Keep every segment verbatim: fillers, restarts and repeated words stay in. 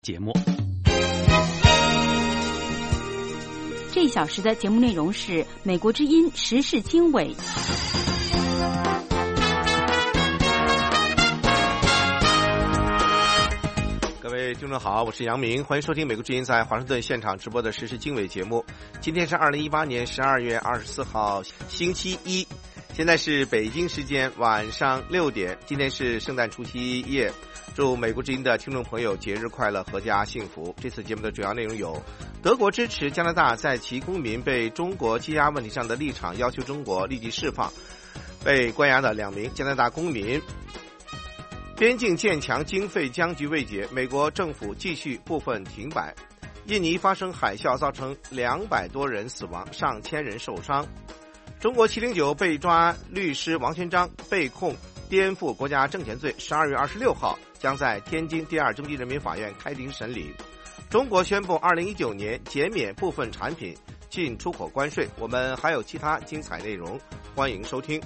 节目。 这一小时的节目内容是美国之音时事经纬。 各位听众好，我是杨明，欢迎收听美国之音在华盛顿现场直播的时事经纬节目。今天是二零一八年十二月二十四号星期一，现在是北京时间晚上六点，今天是圣诞除夕夜，祝美国之音的听众朋友节日快乐，阖家幸福。这次节目的主要内容有：德国支持加拿大在其公民被中国羁押问题上的立场，要求中国立即释放被关押的两名加拿大公民；边境建墙经费僵局未解，美国政府继续部分停摆；印尼发生海啸，造成两百多人死亡，上千人受伤；中国七零九被抓律师王全璋被控颠覆国家政权罪，十二月二十六号将在天津第二中级人民法院开庭审理。中国宣布二零一九年减免部分产品进出口关税。我们还有其他精彩内容，欢迎收听。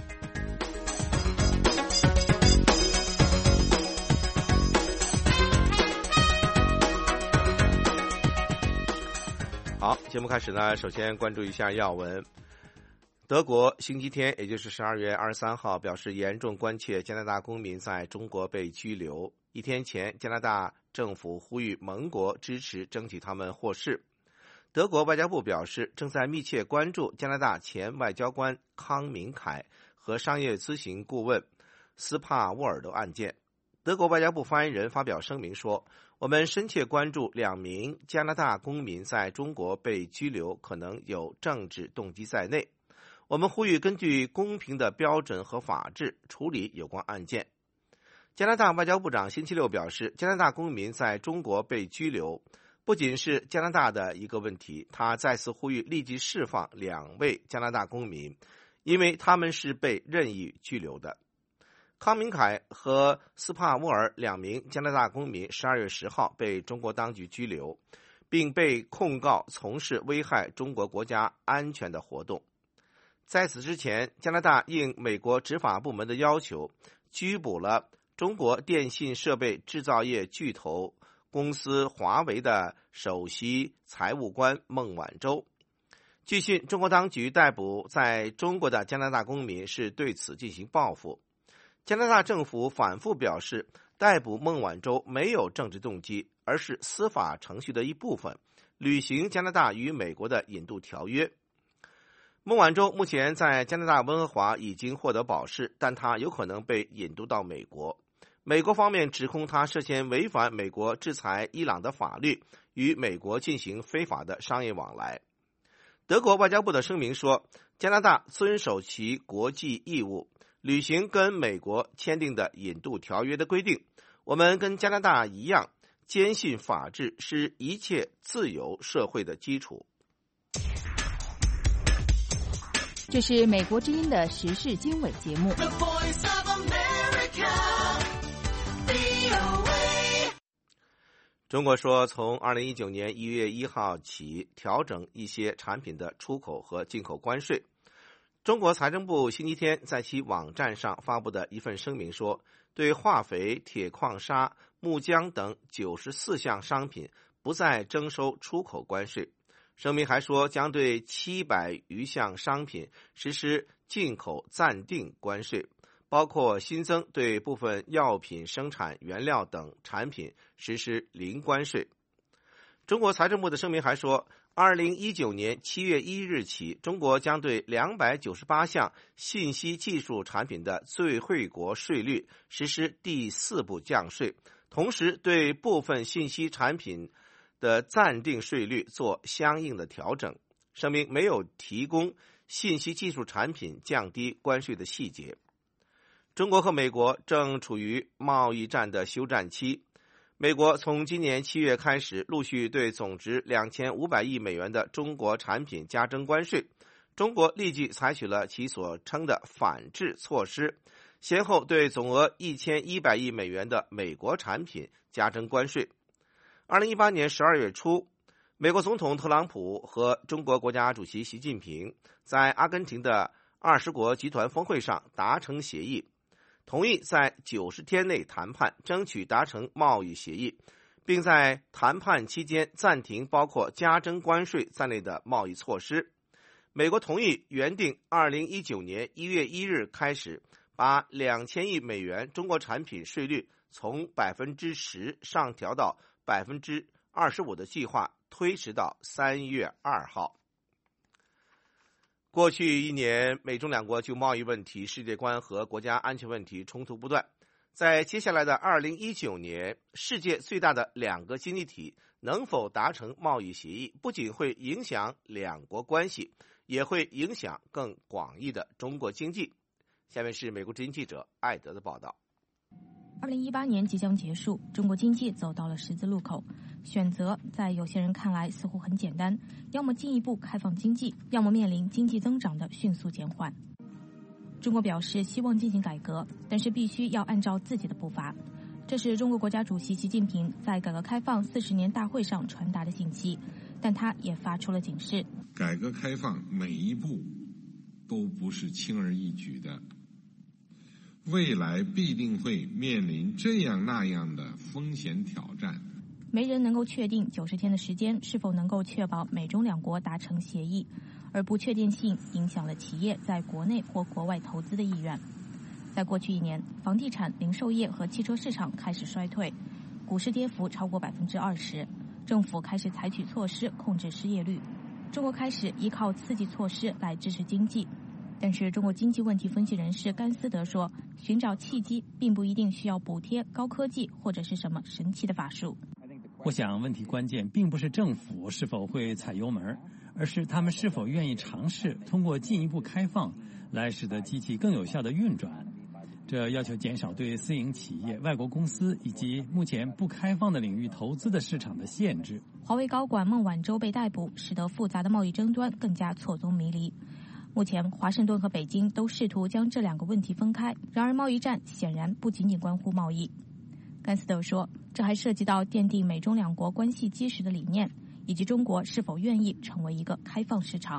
好，节目开始呢，首先关注一下要闻。德国星期天，也就是十二月二十三号，表示严重关切加拿大公民在中国被拘留。一天前，加拿大政府呼吁盟国支持争取他们获释。德国外交部表示，正在密切关注加拿大前外交官康明凯和商业咨询顾问斯帕沃尔的案件。德国外交部发言人发表声明说，我们深切关注两名加拿大公民在中国被拘留可能有政治动机在内，我们呼吁根据公平的标准和法治处理有关案件。加拿大外交部长星期六表示，加拿大公民在中国被拘留不仅是加拿大的一个问题，他再次呼吁立即释放两位加拿大公民，因为他们是被任意拘留的。康明凯和斯帕沃尔两名加拿大公民十二月十号被中国当局拘留，并被控告从事危害中国国家安全的活动。在此之前，加拿大应美国执法部门的要求，拘捕了中国电信设备制造业巨头公司华为的首席财务官孟晚舟。据信，中国当局逮捕在中国的加拿大公民是对此进行报复。加拿大政府反复表示，逮捕孟晚舟没有政治动机，而是司法程序的一部分，履行加拿大与美国的引渡条约。孟晚舟目前在加拿大温哥华已经获得保释，但他有可能被引渡到美国。美国方面指控他涉嫌违反美国制裁伊朗的法律，与美国进行非法的商业往来。德国外交部的声明说，加拿大遵守其国际义务，履行跟美国签订的引渡条约的规定。我们跟加拿大一样，坚信法治是一切自由社会的基础。 这是美国之音的时事经纬节目。 中国说，从二零一九年一月一号起调整一些产品的出口和进口关税。中国财政部星期天在其网站上发布的一份声明说，对化肥、铁矿砂、木浆等九十四项商品不再征收出口关税。声明还说，将对七百余项商品实施进口暂定关税，包括新增对部分药品生产原料等产品实施零关税。中国财政部的声明还说，二零一九年七月一日起，中国将对两百九十八项信息技术产品的最惠国税率实施第四步降税，同时对部分信息产品的暂定税率做相应的调整。声明没有提供信息技术产品降低关税的细节。中国和美国正处于贸易战的休战期。美国从今年七月开始，陆续对总值两千五百亿美元的中国产品加征关税。中国立即采取了其所称的反制措施，先后对总额一千一百亿美元的美国产品加征关税。二零一八年十二月初，美国总统特朗普和中国国家主席习近平在阿根廷的二十国集团峰会上达成协议，同意在九十天内谈判，争取达成贸易协议， 并在谈判期间暂停包括加征关税在内的贸易措施。美国同意原定二零一九年一月一日开始把两千亿美元中国产品税率从百分之十上调到百分之二十五的计划推迟到三月二号。过去一年，美中两国就贸易问题、世界观和国家安全问题冲突不断。在接下来的二零一九年，世界最大的两个经济体能否达成贸易协议，不仅会影响两国关系，也会影响更广义的中国经济。下面是美国之音记者艾德的报道。 二零一八年即将结束，中国经济走到了十字路口，选择在有些人看来似乎很简单，要么进一步开放经济，要么面临经济增长的迅速减缓。中国表示希望进行改革，但是必须要按照自己的步伐。这是中国国家主席习近平在改革开放四十年大会上传达的信息，但他也发出了警示： 改革开放每一步都不是轻而易举的，未来必定会面临这样那样的风险挑战。 没人能够确定九十天的时间是否能够确保美中两国达成协议，而不确定性影响了企业在国内或国外投资的意愿。在过去一年，房地产、零售业和汽车市场开始衰退，股市跌幅超过百分之二十，政府开始采取措施控制失业率，中国开始依靠刺激措施来支持经济。但是中国经济问题分析人士甘思德说，寻找契机并不一定需要补贴、高科技或者是什么神奇的法术。 我想问题关键并不是政府是否会踩油门，而是他们是否愿意尝试通过进一步开放来使得机器更有效地运转。这要求减少对私营企业、外国公司以及目前不开放的领域投资的市场的限制。 华为高管孟晚舟被逮捕，使得复杂的贸易争端更加错综迷离。目前，华盛顿和北京都试图将这两个问题分开，然而贸易战显然不仅仅关乎贸易。甘斯德说，这还涉及到奠定美中两国关系基石的理念，以及中国是否愿意成为一个开放市场。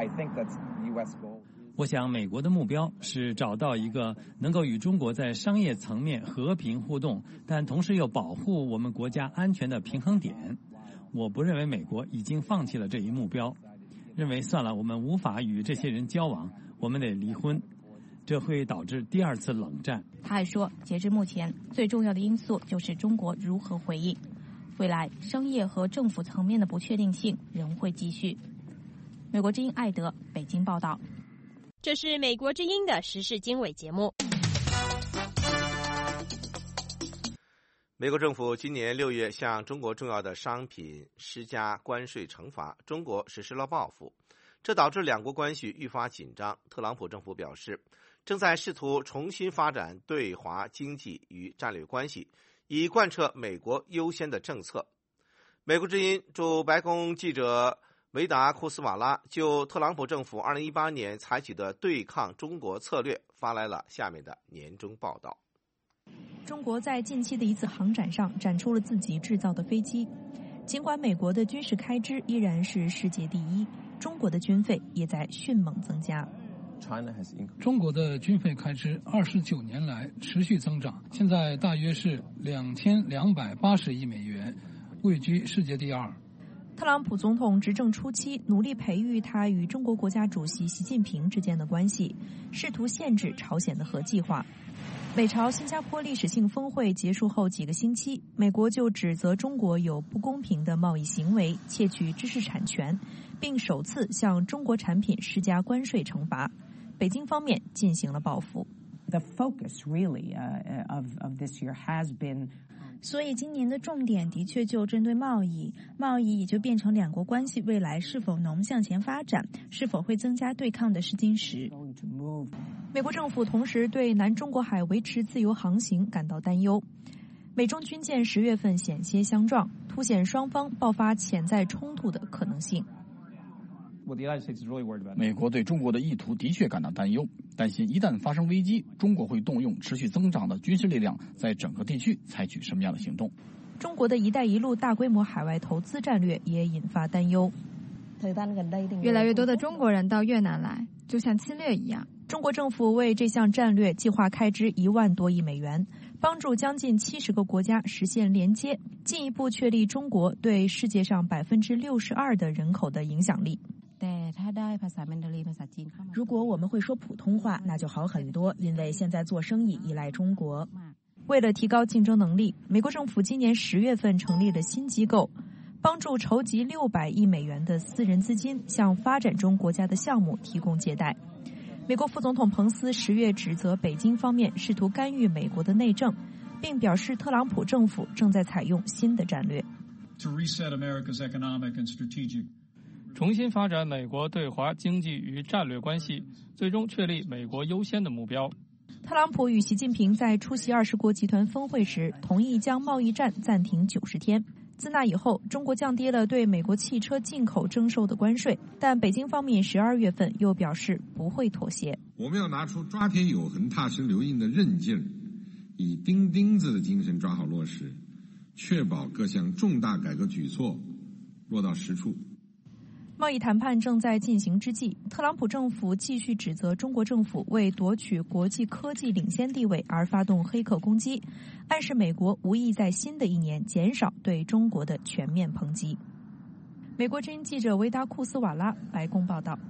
我想美国的目标是找到一个能够与中国在商业层面和平互动，但同时又保护我们国家安全的平衡点。我不认为美国已经放弃了这一目标，认为算了，我们无法与这些人交往，我们得离婚，这会导致第二次冷战。 他还说，截至目前，最重要的因素就是中国如何回应。未来商业和政府层面的不确定性仍会继续。美国之音艾德北京报道。 这是美国之音的时事经纬节目。 美国政府今年六月向中国重要的商品施加关税惩罚，中国实施了报复，这导致两国关系愈发紧张。特朗普政府表示，正在试图重新发展对华经济与战略关系，以贯彻美国优先的政策。美国之音驻白宫记者维达库斯瓦拉就特朗普政府二零一八年采取的对抗中国策略发来了下面的年终报道。 中国在近期的一次航展上展出了自己制造的飞机，尽管美国的军事开支依然是世界第一，中国的军费也在迅猛增加。 中国的军费开支二十九年来持续增长，现在大约是两千两百八十亿美元，位居世界第二。 特朗普总统执政初期努力培育他与中国国家主席习近平之间的关系，试图限制朝鲜的核计划。美朝新加坡历史性峰会结束后几个星期，美国就指责中国有不公平的贸易行为，窃取知识产权，并首次向中国产品施加关税惩罚。北京方面进行了报复。 The focus really uh, of, of this year has been 所以今年的重点的确就针对贸易，贸易也就变成两国关系未来是否能向前发展，是否会增加对抗的试金石。 美国政府同时对南中国海维持自由航行感到担忧。美中军舰十月份险些相撞，凸显双方爆发潜在冲突的可能性。 美国对中国的意图的确感到担忧，担心一旦发生危机，中国会动用持续增长的军事力量，在整个地区采取什么样的行动。 中国的一带一路大规模海外投资战略也引发担忧。 越来越多的中国人到越南来，就像侵略一样。 中国政府为这项战略计划开支一万多亿美元， 帮助将近七十个国家实现连接，进一步确立中国对世界上百分之六十二的人口的影响力。 如果我们会说普通话，那就好很多，因为现在做生意依赖中国。 为了提高竞争能力，美国政府今年十月份成立了新机构，帮助筹集六百亿美元的私人资金，向发展中国家的项目提供借贷。美国副总统彭斯十月指责北京方面试图干预美国的内政，并表示特朗普政府正在采用新的战略。 重新发展美国对华经济与战略关系，最终确立美国优先的目标。 特朗普与习近平在出席二十国集团峰会时，同意将贸易战暂停九十天。自那以后，中国降低了对美国汽车进口征收的关税，但北京方面十二月份又表示不会妥协。 我们要拿出抓天有痕、踏实留印的韧劲儿，以钉钉子的精神抓好落实，确保各项重大改革举措落到实处。 贸易谈判正在进行之际，特朗普政府继续指责中国政府为夺取国际科技领先地位而发动黑客攻击，暗示美国无意在新的一年减少对中国的全面抨击。美国之音记者维达库斯瓦拉，白宫报道。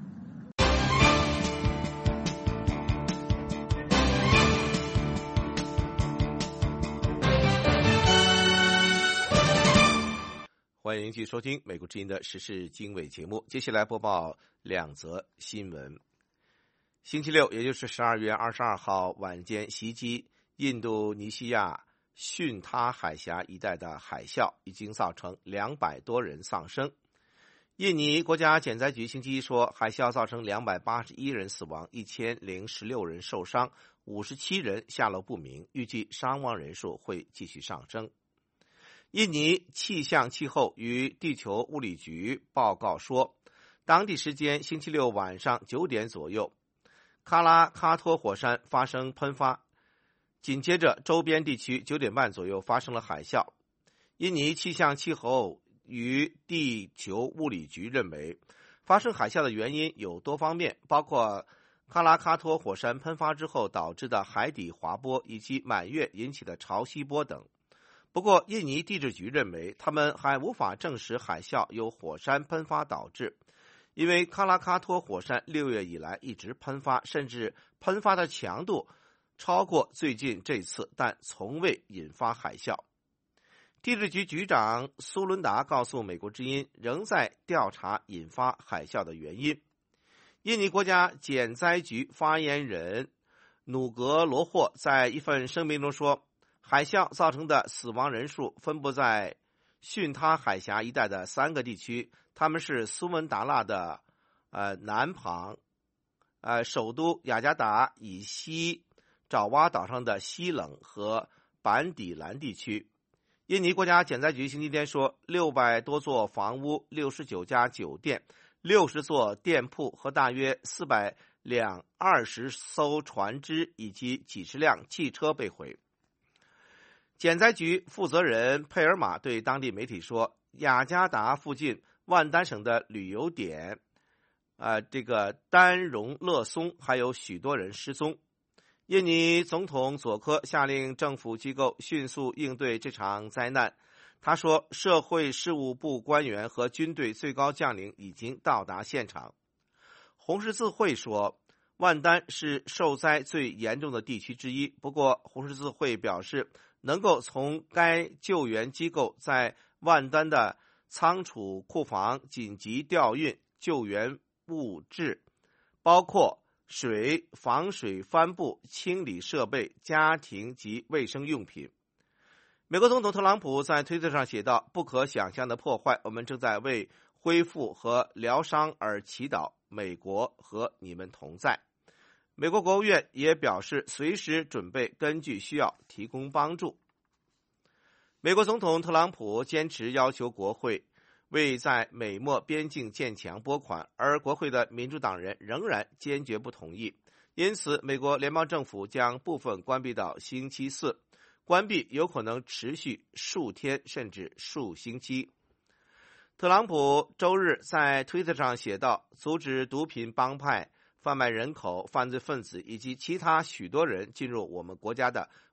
欢迎继续收听美国之音的时事经纬节目。接下来播报两则新闻。星期六，也就是十二月二十二号晚间袭击印度尼西亚巽他海峡一带的海啸，已经造成两百多人丧生。印尼国家减灾局星期一说，海啸造成两百八十一人死亡，一千零十六人受伤，五十七人下落不明，预计伤亡人数会继续上升。印尼气象气候与地球物理局报告说，当地时间星期六晚上九点左右，喀拉喀托火山发生喷发，紧接着周边地区九点半左右发生了海啸。印尼气象气候与地球物理局认为，发生海啸的原因有多方面，包括喀拉喀托火山喷发之后导致的海底滑波以及满月引起的潮汐波等。不过，印尼地质局认为，他们还无法证实海啸由火山喷发导致，因为喀拉喀托火山六月以来一直喷发，甚至喷发的强度超过最近这次，但从未引发海啸。地质局局长苏伦达告诉美国之音，仍在调查引发海啸的原因。印尼国家减灾局发言人努格罗霍在一份声明中说，海啸造成的死亡人数分布在巽他海峡一带的三个地区，他们是苏门答腊的呃南旁、呃首都雅加达以西爪哇岛上的西冷和板底兰地区。印尼国家减灾局星期天说，六百多座房屋、六十九家酒店、六十座店铺和大约四百辆二十艘船只以及几十辆汽车被毁。减灾局负责人佩尔马对当地媒体说，雅加达附近万丹省的旅游点，呃，这个丹荣勒松还有许多人失踪。印尼总统佐科下令政府机构迅速应对这场灾难。他说，社会事务部官员和军队最高将领已经到达现场。红十字会说，万丹是受灾最严重的地区之一，不过红十字会表示，能够从该救援机构在万丹的仓储库房紧急调运救援物质，包括水、防水帆布、清理设备、家庭及卫生用品。美国总统特朗普在推特上写道，不可想象的破坏，我们正在为恢复和疗伤而祈祷，美国和你们同在。美国国务院也表示，随时准备根据需要提供帮助。美国总统特朗普坚持要求国会为在美墨边境建墙拨款，而国会的民主党人仍然坚决不同意。因此，美国联邦政府将部分关闭到星期四，关闭有可能持续数天甚至数星期。特朗普周日在推特上写道，阻止毒品帮派、贩卖人口、犯罪分子以及其他许多人进入我们国家的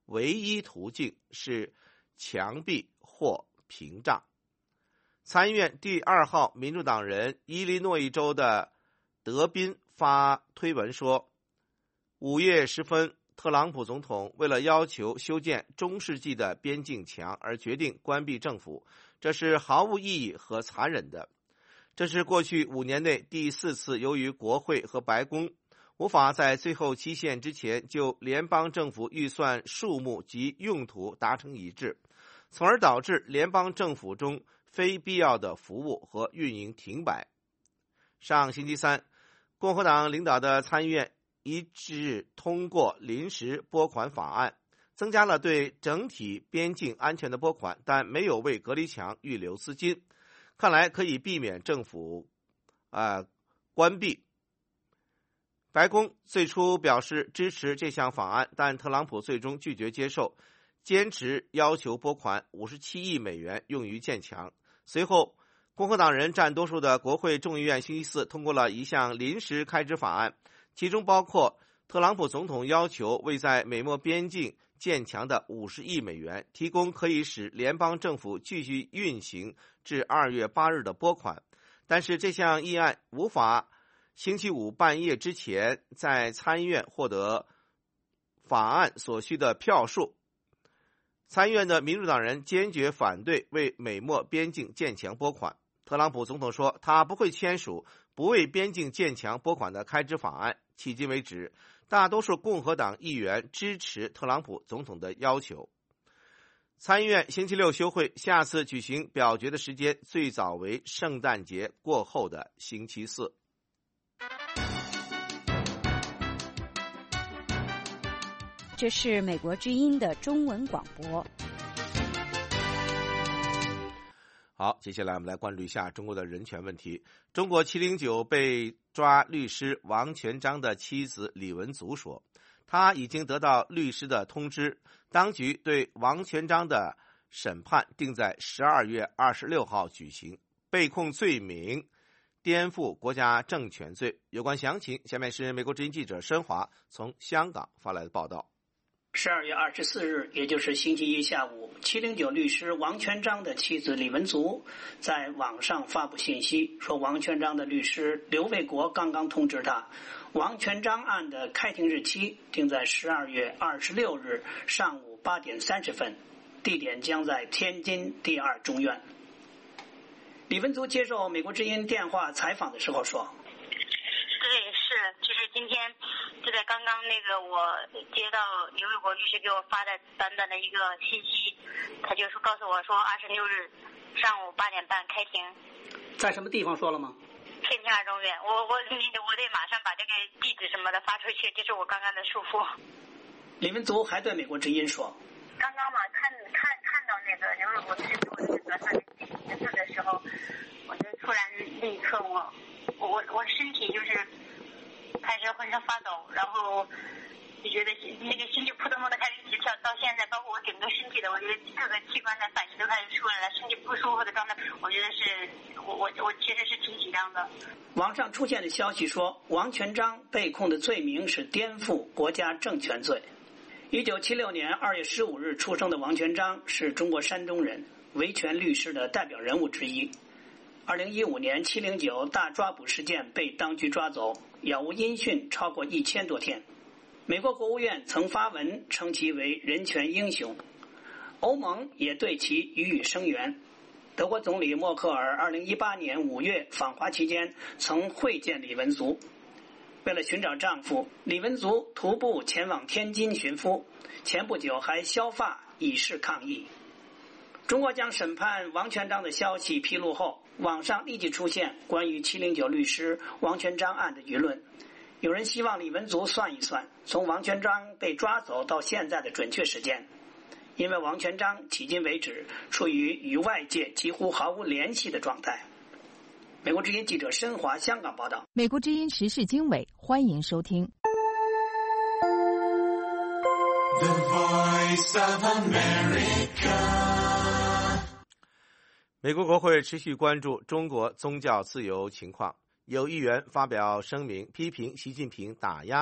唯一途径是墙壁或屏障。参议院第二号民主党人伊利诺伊州的德宾发推文说，午夜时分，特朗普总统为了要求修建中世纪的边境墙而决定关闭政府，这是毫无意义和残忍的。这是过去五年内第四次由于国会和白宫无法在最后期限之前就联邦政府预算数目及用途达成一致，从而导致联邦政府中非必要的服务和运营停摆。上星期三，共和党领导的参议院一致通过临时拨款法案，增加了对整体边境安全的拨款，但没有为隔离墙预留资金，看来可以避免政府呃关闭。白宫最初表示支持这项法案，但特朗普最终拒绝接受，坚持要求拨款五十七亿美元用于建墙。随后，共和党人占多数的国会众议院星期四通过了一项临时开支法案，其中包括特朗普总统要求为在美墨边境建墙的五十亿美元提供可以使联邦政府继续运行至二月八日的拨款，但是这项议案无法星期五半夜之前在参议院获得法案所需的票数。参议院的民主党人坚决反对为美墨边境建墙拨款。特朗普总统说，他不会签署不为边境建墙拨款的开支法案。迄今为止，大多数共和党议员支持特朗普总统的要求。参议院星期六休会，下次举行表决的时间最早为圣诞节过后的星期四。 这是美国之音的中文广播。 好，接下来我们来关注一下中国的人权问题。中国七零九被抓律师王全璋的妻子李文足说，他已经得到律师的通知，当局对王全璋的审判定在十二月二十六号举行，被控罪名颠覆国家政权罪。有关详情，下面是美国之音记者申华从香港发来的报道。 十二月二十四日，也就是星期一下午，七零九律师王全璋的妻子李文足在网上发布信息，说王全璋的律师刘卫国刚刚通知他，王全璋案的开庭日期定在十二月二十六日上午八点三十分，地点将在天津第二中院。李文足接受美国之音电话采访的时候说， 对，是，就是今天就在刚刚那个我接到刘卫国律师给我发的短短的一个信息，他就说告诉我说二十六日上午八点半开庭。 在什么地方说了吗？ 天津二中院。我我我得马上把这个地址什么的发出去，这是我刚刚的嘱咐。 李文足还对美国之音说， 刚刚嘛看看看到那个刘卫国律师给我这个短短的信息的时候，我就突然立刻我我我身体就是开始浑身发抖，然后就觉得那个心就扑通扑的开始起跳，到现在包括我整个身体的，我觉得各个器官的反应都开始出来了，身体不舒服的状态，我觉得是我我我其实是挺紧张的。 网上出现的消息说，王全璋被控的罪名是颠覆国家政权罪。一九七六年二月十五日出生的王全璋是中国山东人，维权律师的代表人物之一。二零一五年七零九大抓捕事件被当局抓走，杳无音讯超过一千多天。美国国务院曾发文称其为人权英雄，欧盟也对其予以声援。德国总理默克尔二零一八年五月访华期间曾会见李文足。为了寻找丈夫，李文足徒步前往天津寻夫，前不久还削发以示抗议。中国将审判王全璋的消息披露后，网上立即出现关于七零九律师王全璋案的舆论。有人希望李文足算一算从王全璋被抓走到现在的准确时间，因为王全璋迄今为止处于与外界几乎毫无联系的状态。美国之音记者申华香港报道。 美国之音时事经纬，欢迎收听。 The Voice of America。 美国国会持续关注中国宗教自由情况，有议员发表声明批评习近平打压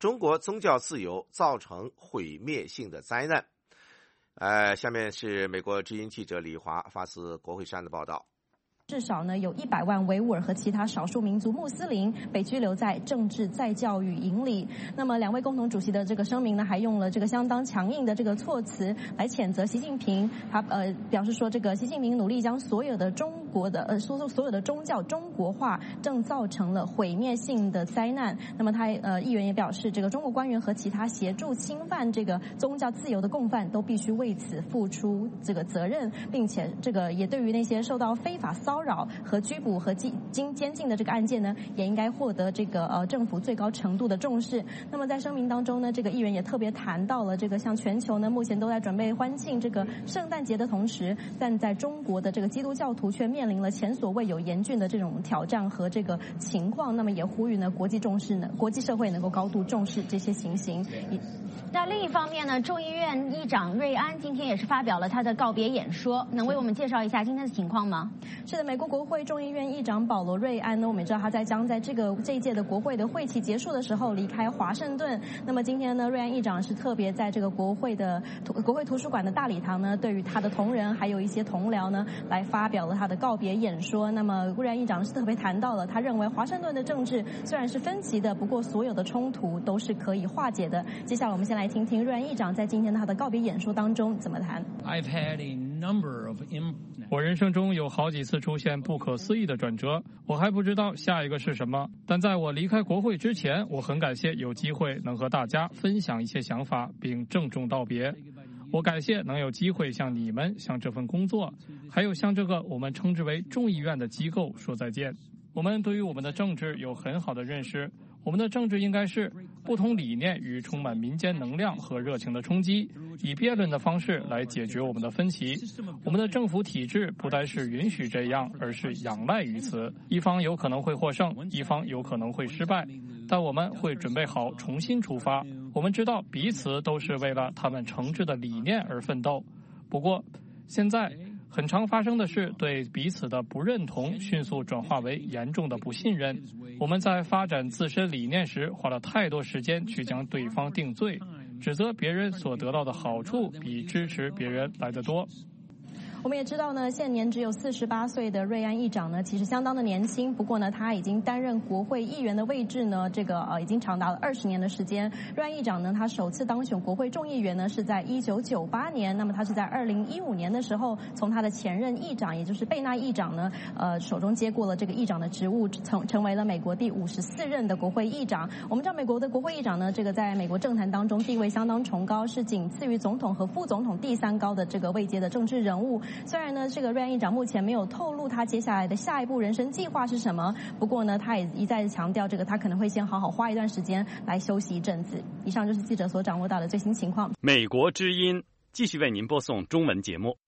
中国宗教自由造成毁灭性的灾难。呃，下面是美国之音记者李华发自国会山的报道。 至少呢，有一百万维吾尔和其他少数民族穆斯林被拘留在政治再教育营里。那么，两位共同主席的这个声明呢，还用了这个相当强硬的这个措辞来谴责习近平。他呃表示说，这个习近平努力将所有的中国的呃说所有的宗教中国化，正造成了毁灭性的灾难。那么他呃议员也表示，这个中国官员和其他协助侵犯这个宗教自由的共犯都必须为此付出这个责任，并且这个也对于那些受到非法骚扰。骚扰和拘捕和经经监禁的这个案件呢，也应该获得这个呃政府最高程度的重视。那么在声明当中呢，这个议员也特别谈到了这个像全球呢目前都在准备欢庆这个圣诞节的同时，但在中国的这个基督教徒却面临了前所未有严峻的这种挑战和这个情况。那么也呼吁呢国际重视呢国际社会能够高度重视这些情形。 那另一方面呢，众议院议长瑞安今天也是发表了他的告别演说，能为我们介绍一下今天的情况吗？ 是的，美国国会众议院议长保罗·瑞安呢，我们也知道他在将在这个这一届的国会的会期结束的时候离开华盛顿。那么今天呢，瑞安议长是特别在这个国会的国会图书馆的大礼堂呢，对于他的同仁还有一些同僚呢，来发表了他的告别演说。那么瑞安议长是特别谈到了，他认为华盛顿的政治虽然是分歧的，不过所有的冲突都是可以化解的。接下来我们先来听听瑞安议长在今天他的告别演说当中怎么谈。 I've had a number of 我人生中有好几次出现不可思议的转折，我还不知道下一个是什么。但在我离开国会之前，我很感谢有机会能和大家分享一些想法，并郑重道别。我感谢能有机会向你们、向这份工作，还有向这个我们称之为众议院的机构说再见。我们对于我们的政治有很好的认识，我们的政治应该是不同理念与充满民间能量和热情的冲击，以辩论的方式来解决我们的分歧。我们的政府体制不单是允许这样，而是仰赖于此。一方有可能会获胜，一方有可能会失败，但我们会准备好重新出发。我们知道彼此都是为了他们诚挚的理念而奋斗。不过现在很常发生的是，对彼此的不认同迅速转化为严重的不信任。我们在发展自身理念时花了太多时间去将对方定罪，指责别人所得到的好处比支持别人来得多。 我们也知道呢，现年只有四十八岁的瑞安议长呢，其实相当的年轻。不过呢，他已经担任国会议员的位置呢，这个呃已经长达了二十年的时间。瑞安议长呢，他首次当选国会众议员呢是在一九九八年，那么他是在二零一五年的时候，从他的前任议长，也就是贝纳议长呢，呃手中接过了这个议长的职务，成成为了美国第五十四任的国会议长。我们知道美国的国会议长呢，这个在美国政坛当中地位相当崇高，是仅次于总统和副总统第三高的这个位阶的政治人物。虽然呢，这个瑞安议长目前没有透露他接下来的下一步人生计划是什么，不过呢，他也一再强调，这个他可能会先好好花一段时间来休息一阵子。以上就是记者所掌握到的最新情况。 美国之音继续为您播送中文节目。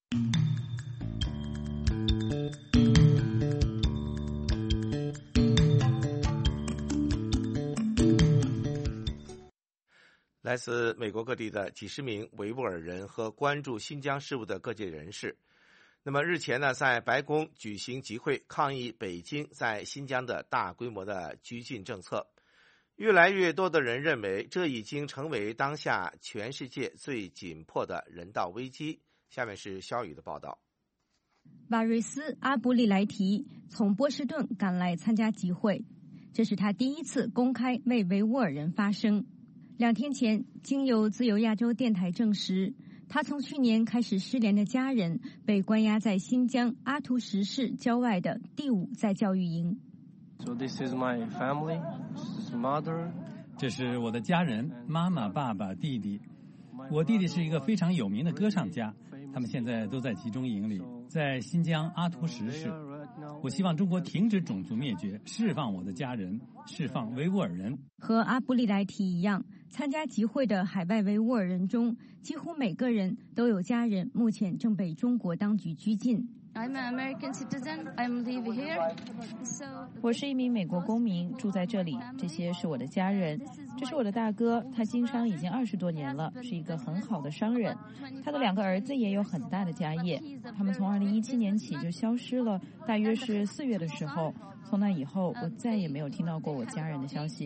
来自美国各地的几十名维吾尔人和关注新疆事务的各界人士，那么日前呢，在白宫举行集会，抗议北京在新疆的大规模的拘禁政策。越来越多的人认为，这已经成为当下全世界最紧迫的人道危机。下面是肖宇的报道。 瓦瑞斯·阿布利莱提从波士顿赶来参加集会，这是他第一次公开为维吾尔人发声。两天前，经由自由亚洲电台证实，他从去年开始失联的家人被关押在新疆阿图什市郊外的第五再教育营。 So this is my family, this is mother. 这是我的家人，妈妈、爸爸、弟弟。我弟弟是一个非常有名的歌唱家，他们现在都在集中营里，在新疆阿图什市。我希望中国停止种族灭绝，释放我的家人，释放维吾尔人。 和阿布利莱提一样，参加集会的海外维吾尔人中，几乎每个人都有家人目前正被中国当局拘禁。 I'm an American citizen. I'm living here. So 我是一名美国公民，住在这里。这些是我的家人，这是我的大哥，他经商已经二十多年了，是一个很好的商人。他的两个儿子也有很大的家业。他们从二零一七年起就消失了，大约是四月的时候。从那以后，我再也没有听到过我家人的消息。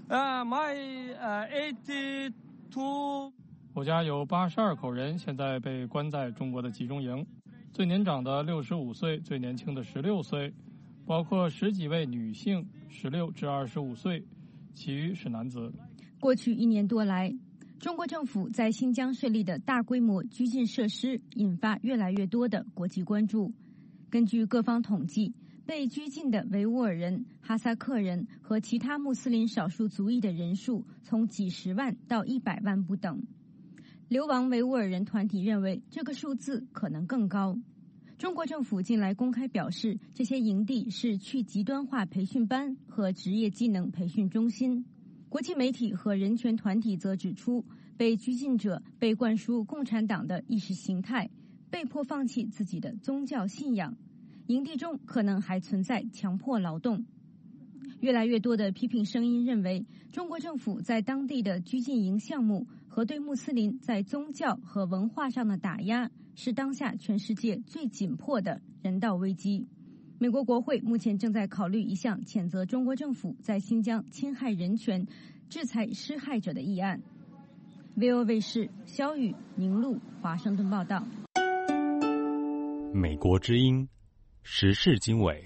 Uh, my uh, eighty-two。 我家有八十二口人，现在被关在中国的集中营，最年长的六十五岁，最年轻的十六岁，包括十几位女性，十六至二十五岁，其余是男子。 过去一年多来，中国政府在新疆设立的大规模拘禁设施引发越来越多的国际关注。根据各方统计，被拘禁的维吾尔人、哈萨克人和其他穆斯林少数族裔的人数从几十万到一百万不等。流亡维吾尔人团体认为这个数字可能更高。中国政府近来公开表示，这些营地是去极端化培训班和职业技能培训中心。国际媒体和人权团体则指出，被拘禁者被灌输共产党的意识形态，被迫放弃自己的宗教信仰。营地中可能还存在强迫劳动。越来越多的批评声音认为，中国政府在当地的拘禁营项目和对穆斯林在宗教和文化上的打压，是当下全世界最紧迫的人道危机。美国国会目前正在考虑一项谴责中国政府在新疆侵害人权、制裁施害者的议案。V O 卫视肖宇、宁路华盛顿报道。 美国之音时事经纬，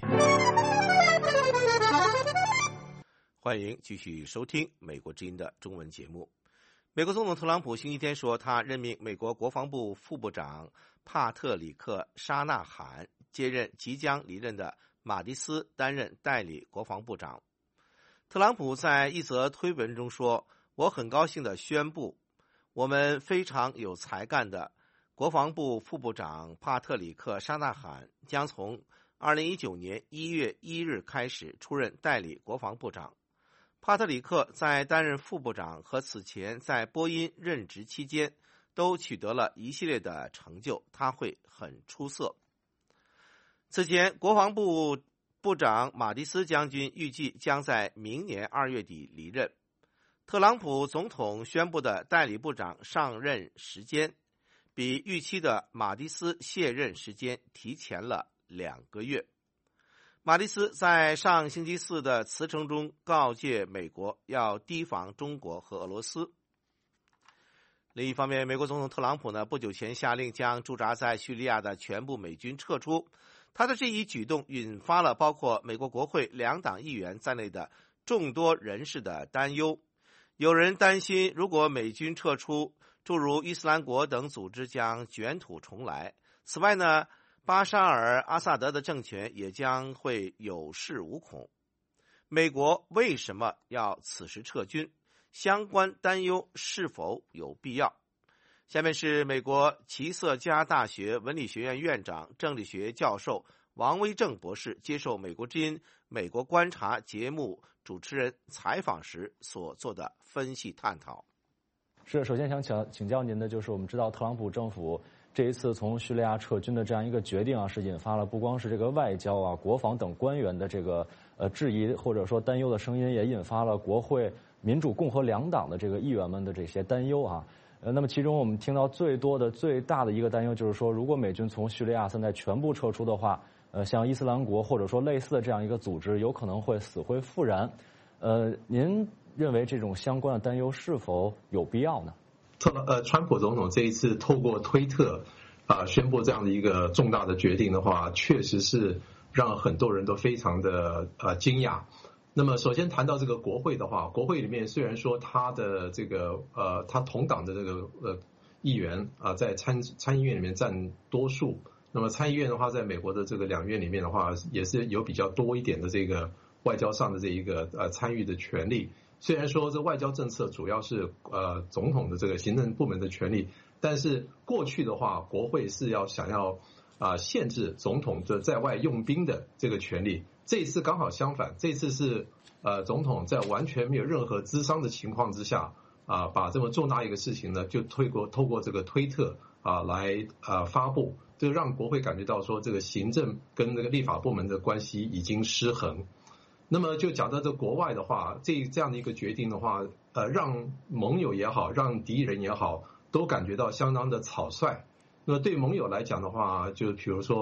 欢迎继续收听美国之音的中文节目。美国总统特朗普星期天说，他任命美国国防部副部长帕特里克·沙纳罕接任即将离任的马蒂斯担任代理国防部长。特朗普在一则推文中说，我很高兴地宣布，我们非常有才干的国防部副部长帕特里克·沙纳罕将从二零一九年一月一日开始出任代理国防部长。帕特里克在担任副部长和此前在波音任职期间都取得了一系列的成就，他会很出色。此前，国防部部长马蒂斯将军预计将在明年二月底离任。特朗普总统宣布的代理部长上任时间比预期的马蒂斯卸任时间提前了两个月。马蒂斯在上星期四的辞呈中告诫美国要提防中国和俄罗斯。另一方面，美国总统特朗普呢不久前下令将驻扎在叙利亚的全部美军撤出，他的这一举动引发了包括美国国会两党议员在内的众多人士的担忧。有人担心，如果美军撤出，诸如伊斯兰国等组织将卷土重来。此外呢，巴沙尔·阿萨德的政权也将会有恃无恐。美国为什么要此时撤军？相关担忧是否有必要？下面是美国齐瑟加大学文理学院院长、政治学教授王威正博士接受美国之音美国观察节目主持人采访时所做的分析探讨。 是，首先想请请教您的就是，我们知道特朗普政府这一次从叙利亚撤军的这样一个决定啊，是引发了不光是这个外交啊、国防等官员的这个呃质疑或者说担忧的声音，也引发了国会民主、共和两党的这个议员们的这些担忧啊。呃，那么其中我们听到最多的、最大的一个担忧就是说，如果美军从叙利亚现在全部撤出的话，呃，像伊斯兰国或者说类似的这样一个组织，有可能会死灰复燃。呃，您认为这种相关的担忧是否有必要呢？ 特呃，川普总统这一次透过推特啊、呃、宣布这样的一个重大的决定的话，确实是让很多人都非常的呃惊讶。那么，首先谈到这个国会的话，国会里面虽然说他的这个呃他同党的这个呃议员啊、呃、在参参议院里面占多数，那么参议院的话，在美国的这个两院里面的话，也是有比较多一点的这个外交上的这一个呃参与的权利。虽然说这外交政策主要是呃总统的这个行政部门的权利，但是过去的话，国会是要想要啊、呃、限制总统的在外用兵的这个权利。这一次刚好相反，这次是呃总统在完全没有任何咨商的情况之下啊、呃，把这么重大一个事情呢，就推过透过这个推特啊、呃、来啊、呃、发布，就让国会感觉到说这个行政跟这个立法部门的关系已经失衡。那么就讲到这国外的话，这这样的一个决定的话，呃，让盟友也好，让敌人也好，都感觉到相当的草率。那么对盟友来讲的话，就比如说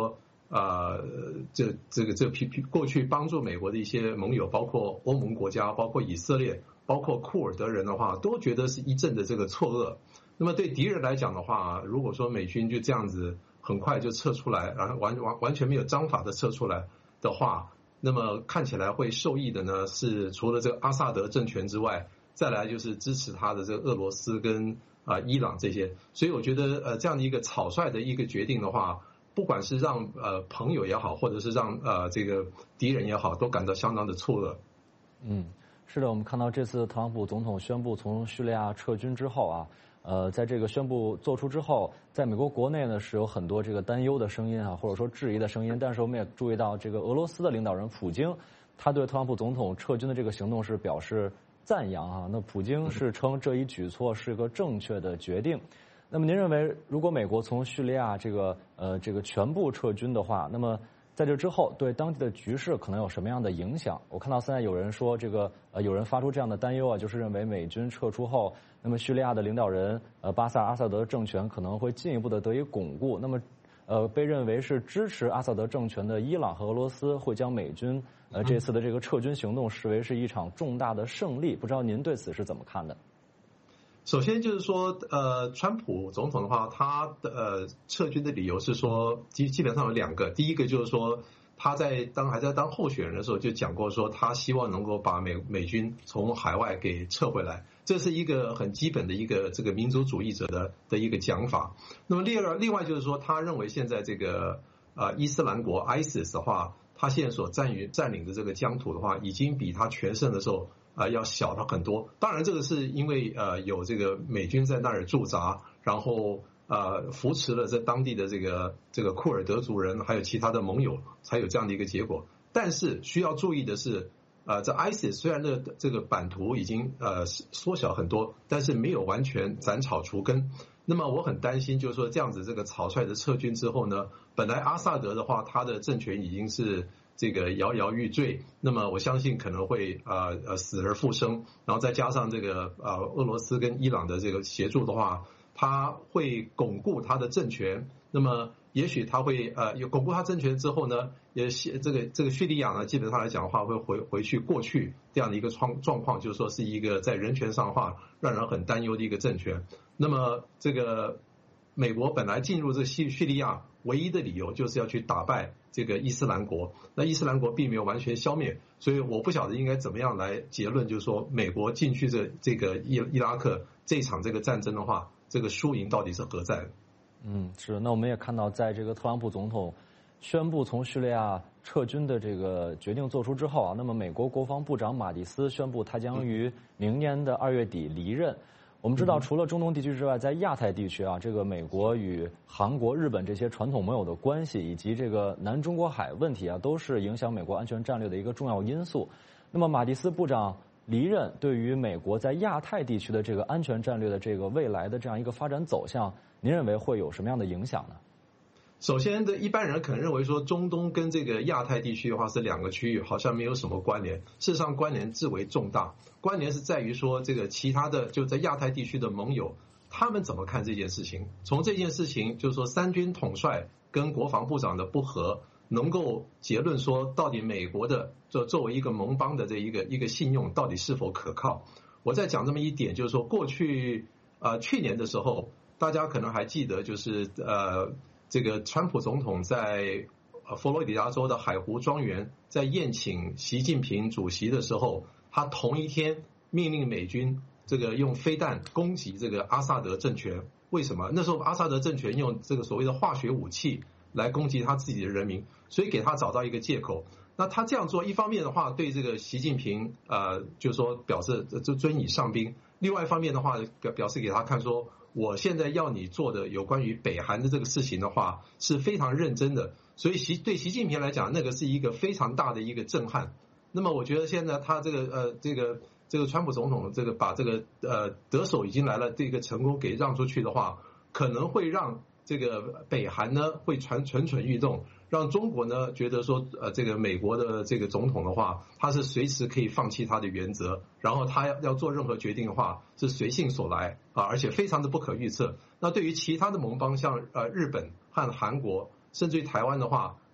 呃这这个这个过去帮助美国的一些盟友，包括欧盟国家，包括以色列，包括库尔德人的话，都觉得是一阵的这个错愕。那么对敌人来讲的话，如果说美军就这样子很快就撤出来，然后完完完全没有章法的撤出来的话，那么看起来会受益的呢是除了这个阿萨德政权之外，再来就是支持他的这个俄罗斯跟啊、呃、伊朗这些。所以我觉得呃这样的一个草率的一个决定的话，不管是让呃朋友也好，或者是让呃这个敌人也好，都感到相当的错愕。 嗯，是的，我们看到这次特朗普总统宣布从叙利亚撤军之后啊。呃，在这个宣布做出之后，在美国国内呢是有很多这个担忧的声音啊，或者说质疑的声音。但是我们也注意到，这个俄罗斯的领导人普京，他对特朗普总统撤军的这个行动是表示赞扬啊。那普京是称这一举措是个正确的决定。那么您认为，如果美国从叙利亚这个呃这个全部撤军的话，那么在这之后对当地的局势可能有什么样的影响？我看到现在有人说，这个呃有人发出这样的担忧啊，就是认为美军撤出后，那么叙利亚的领导人呃巴萨尔阿萨德政权可能会进一步的得以巩固。那么呃被认为是支持阿萨德政权的伊朗和俄罗斯会将美军呃这次的这个撤军行动视为是一场重大的胜利。不知道您对此是怎么看的？ 首先就是说，呃，川普总统的话，他的呃撤军的理由是说，基基本上有两个。第一个就是说，他在当还在当候选人的时候就讲过，说他希望能够把美美军从海外给撤回来，这是一个很基本的一个这个民族主义者的的一个讲法。那么另外另外就是说，他认为现在这个呃伊斯兰国 I S I S 的话，他现在所占于占领的这个疆土的话，已经比他全盛的时候啊、呃，要小了很多。当然，这个是因为呃有这个美军在那儿驻扎，然后呃扶持了在当地的这个这个库尔德族人，还有其他的盟友，才有这样的一个结果。但是需要注意的是，呃，这 I S I S 虽然的这个版图已经呃缩小很多，但是没有完全斩草除根。那么我很担心，就是说这样子这个草率的撤军之后呢，本来阿萨德的话，他的政权已经是这个摇摇欲坠，那么我相信可能会呃呃死而复生，然后再加上这个呃俄罗斯跟伊朗的这个协助的话，他会巩固他的政权。那么也许他会呃有巩固他政权之后呢，也这个这个叙利亚呢，基本上来讲的话会回回去过去这样的一个状状况，就是说是一个在人权上的话让人很担忧的一个政权。那么这个美国本来进入这叙叙利亚唯一的理由就是要去打败这个伊斯兰国，那伊斯兰国并没有完全消灭，所以我不晓得应该怎么样来结论，就是说美国进去这这个伊伊拉克这场这个战争的话，这个输赢到底是何在？ 嗯，是。那我们也看到，在这个特朗普总统宣布从叙利亚撤军的这个决定做出之后啊，那么美国国防部长马蒂斯宣布他将于明年的二月底离任。我们知道，除了中东地区之外，在亚太地区啊，这个美国与韩国、日本这些传统盟友的关系，以及这个南中国海问题啊，都是影响美国安全战略的一个重要因素。那么，马蒂斯部长离任，对于美国在亚太地区的这个安全战略的这个未来的这样一个发展走向，您认为会有什么样的影响呢？ 首先的一般人可能认为说中东跟这个亚太地区的话是两个区域，好像没有什么关联。事实上关联至为重大，关联是在于说这个其他的就在亚太地区的盟友，他们怎么看这件事情。从这件事情就是说三军统帅跟国防部长的不和，能够结论说到底美国的作作为一个盟邦的这一个一个信用到底是否可靠。我再讲这么一点，就是说过去呃去年的时候，大家可能还记得，就是呃这个川普总统在佛罗里达州的海湖庄园在宴请习近平主席的时候，他同一天命令美军这个用飞弹攻击这个阿萨德政权。为什么？那时候阿萨德政权用这个所谓的化学武器来攻击他自己的人民，所以给他找到一个借口。那他这样做，一方面的话对这个习近平呃就是说表示这尊以上宾，另外一方面的话表表示给他看说，我现在要你做的有关于北韩的这个事情的话是非常认真的，所以习对习近平来讲，那个是一个非常大的一个震撼。那么我觉得现在他这个呃这个这个川普总统这个把这个呃得手已经来了这个成功给让出去的话，可能会让这个北韩呢会蠢蠢蠢欲动，让中国呢觉得说呃这个美国的这个总统的话，他是随时可以放弃他的原则，然后他要要做任何决定的话是随性所来啊，而且非常的不可预测。那对于其他的盟邦像呃日本和韩国甚至于台湾的话，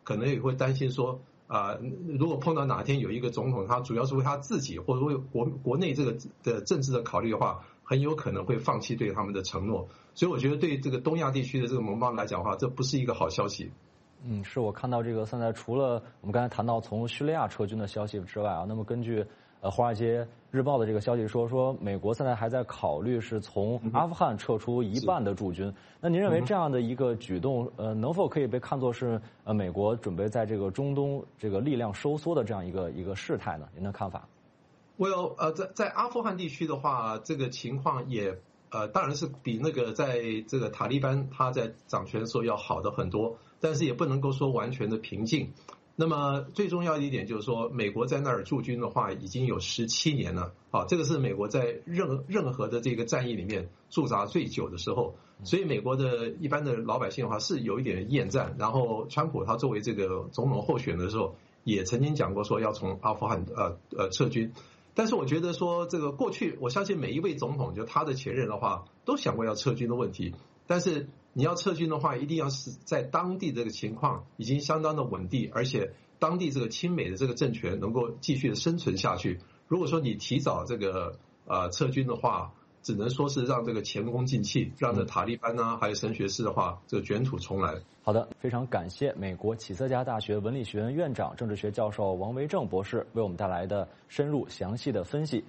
可能也会担心说，啊、呃，如果碰到哪天有一个总统，他主要是为他自己或者为国国内这个的政治的考虑的话，很有可能会放弃对他们的承诺。所以我觉得对这个东亚地区的这个盟邦来讲的话，这不是一个好消息。 嗯，是我看到这个现在除了我们刚才谈到从叙利亚撤军的消息之外啊，那么根据呃《华尔街日报》的这个消息说，说美国现在还在考虑是从阿富汗撤出一半的驻军。那您认为这样的一个举动，呃，能否可以被看作是呃美国准备在这个中东这个力量收缩的这样一个一个事态呢？您的看法 ？Well， 呃，在在阿富汗地区的话，这个情况也呃当然是比那个在这个塔利班他在掌权的时候要好的很多。但是也不能够说完全的平静。那么最重要的一点就是说，美国在那儿驻军的话已经有十七年了，啊，这个是美国在任任何的这个战役里面驻扎最久的时候。所以美国的一般的老百姓的话是有一点厌战。然后川普他作为这个总统候选的时候，也曾经讲过说要从阿富汗呃呃撤军。但是我觉得说这个过去，我相信每一位总统就他的前任的话都想过要撤军的问题，但是你要撤军的话，一定要是在当地这个情况已经相当的稳定，而且当地这个亲美的这个政权能够继续的生存下去。如果说你提早这个呃撤军的话，只能说是让这个前功尽弃，让这塔利班呢还有神学士的话，这个卷土重来。 好的，非常感谢美国启瑟加大学文理学院院长、政治学教授王维正博士为我们带来的深入详细的分析。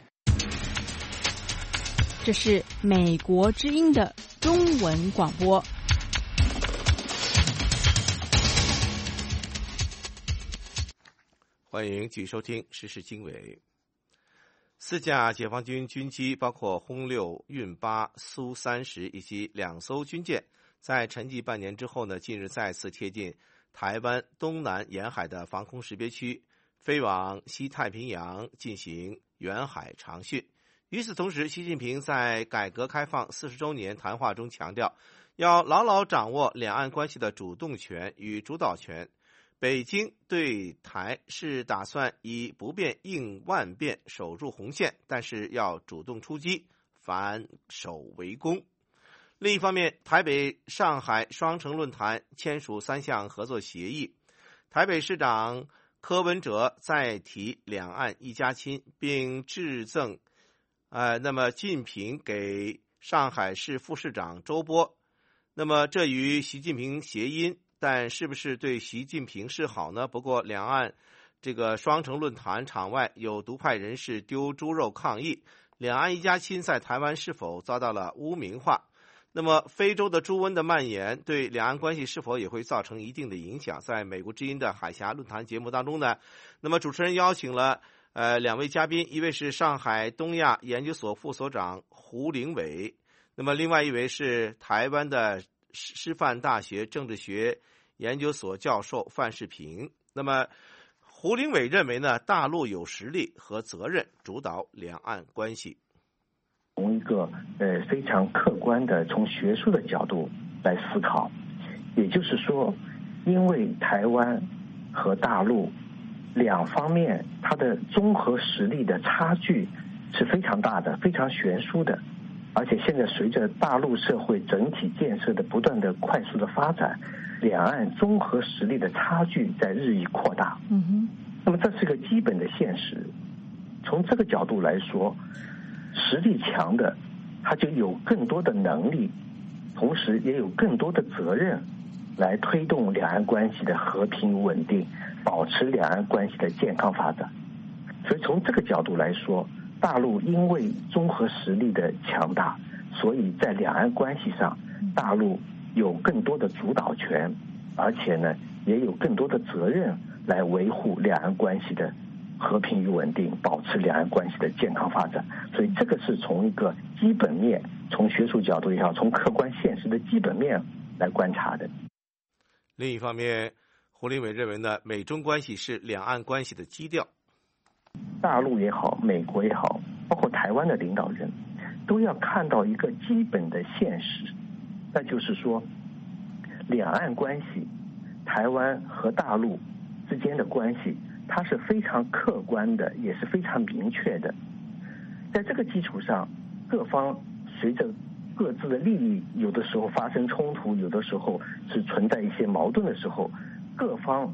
这是美国之音的中文广播。 欢迎继续收听时事经纬。四架解放军军机，包括轰六、运八、苏三十以及两艘军舰，在沉寂半年之后呢，近日再次贴近台湾东南沿海的防空识别区，飞往西太平洋进行远海长训。与此同时，习近平在改革开放四十周年谈话中强调，要牢牢掌握两岸关系的主动权与主导权。北京对台是打算以不变应万变，守住红线，但是要主动出击，反守为攻。另一方面，台北上海双城论坛签署三项合作协议，台北市长柯文哲再提两岸一家亲，并致赠呃，那么近平给上海市副市长周波。那么这与习近平谐音，但是不是对习近平是好呢？不过两岸这个双城论坛场外有独派人士丢猪肉抗议，两岸一家亲在台湾是否遭到了污名化？那么非洲的猪瘟的蔓延对两岸关系是否也会造成一定的影响？在美国之音的海峡论坛节目当中呢，那么主持人邀请了呃两位嘉宾，一位是上海东亚研究所副所长胡凌伟，那么另外一位是台湾的师范大学政治学研究所教授范世平。那么胡凌伟认为呢，大陆有实力和责任主导两岸关系。 从一个呃非常客观的从学术的角度来思考，也就是说，因为台湾和大陆两方面它的综合实力的差距是非常大的，非常悬殊的，而且现在随着大陆社会整体建设的不断的快速的发展，两岸综合实力的差距在日益扩大。 嗯哼， 那么这是个基本的现实。从这个角度来说，实力强的他就有更多的能力，同时也有更多的责任来推动两岸关系的和平稳定，保持两岸关系的健康发展。所以从这个角度来说，大陆因为综合实力的强大，所以在两岸关系上大陆有更多的主导权，而且呢也有更多的责任来维护两岸关系的和平与稳定，保持两岸关系的健康发展。所以这个是从一个基本面，从学术角度也好，从客观现实的基本面来观察的。 另一方面，胡凌伟认为呢，美中关系是两岸关系的基调。 大陆也好，美国也好，包括台湾的领导人都要看到一个基本的现实，那就是说两岸关系，台湾和大陆之间的关系，它是非常客观的，也是非常明确的。在这个基础上，各方随着各自的利益有的时候发生冲突，有的时候是存在一些矛盾的时候，各方